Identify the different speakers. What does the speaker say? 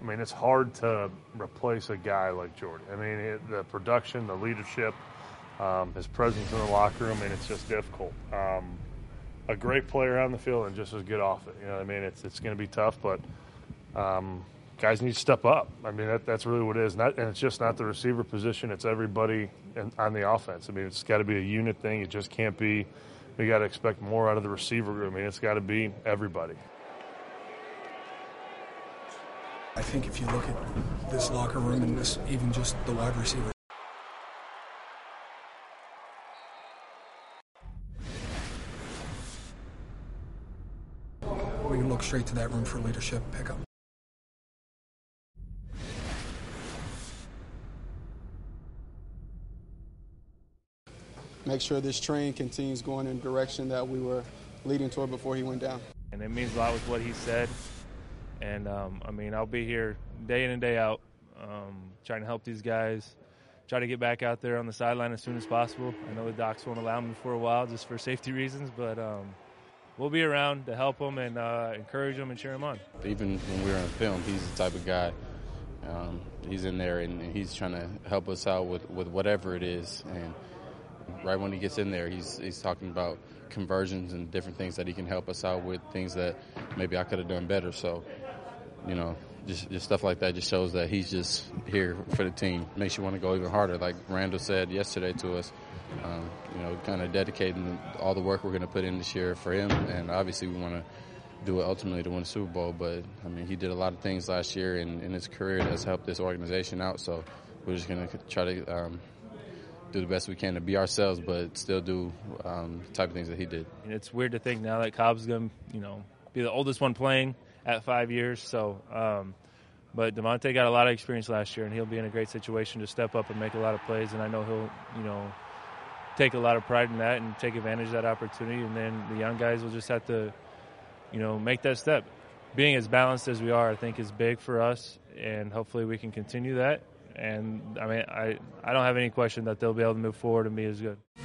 Speaker 1: I mean, it's hard to replace a guy like Jordy. I mean, the production, the leadership, his presence in the locker room, and it's just difficult. A great player on the field and just as good off it. You know what I mean? It's going to be tough, but guys need to step up. I mean, that's really what it is. And it's just not the receiver position. It's everybody on the offense. I mean, it's got to be a unit thing. It just can't be we got to expect more out of the receiver room. I mean, it's got to be everybody.
Speaker 2: I think if you look at this locker room and this, even just the wide receiver, we can look straight to that room for leadership pickup.
Speaker 3: Make sure this train continues going in the direction that we were leading toward before he went down.
Speaker 4: And it means a lot with what he said. And, I mean, I'll be here day in and day out trying to help these guys, try to get back out there on the sideline as soon as possible. I know the docs won't allow me for a while just for safety reasons, but we'll be around to help them and encourage them and cheer them on.
Speaker 5: Even when we were on film, he's the type of guy, he's in there and he's trying to help us out with whatever it is. And right when he gets in there, he's talking about conversions and different things that he can help us out with, things that maybe I could have done better. So, you know, just stuff like that just shows that he's just here for the team. Makes you want to go even harder. Like Randall said yesterday to us, you know, kind of dedicating all the work we're going to put in this year for him. And obviously we want to do it ultimately to win the Super Bowl. But, I mean, he did a lot of things last year in his career that's helped this organization out. So we're just going to try to do the best we can to be ourselves, but still do the type of things that he did.
Speaker 4: It's weird to think now that Cobb's going to, you know, be the oldest one playing at 5 years. So, but Devontae got a lot of experience last year, and he'll be in a great situation to step up and make a lot of plays. And I know he'll, you know, take a lot of pride in that and take advantage of that opportunity. And then the young guys will just have to, you know, make that step. Being as balanced as we are, I think, is big for us, and hopefully we can continue that. And, I mean, I don't have any question that they'll be able to move forward and be as good.